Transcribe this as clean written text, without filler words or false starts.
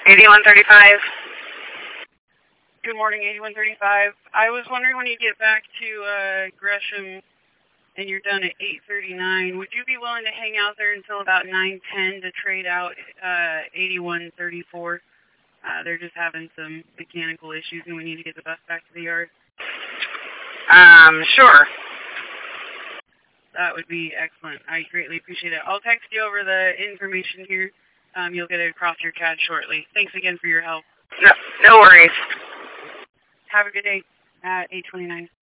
8135. Good morning, 8135. I was wondering when you get back to Gresham and you're done at 8:39, would you be willing to hang out there until about 9:10 to trade out 8134? They're just having some mechanical issues and we need to get the bus back to the yard. Sure. That would be excellent. I greatly appreciate it. I'll text you over the information here. You'll get it across your CAD shortly. Thanks again for your help. No worries. Have a good day at 8:29.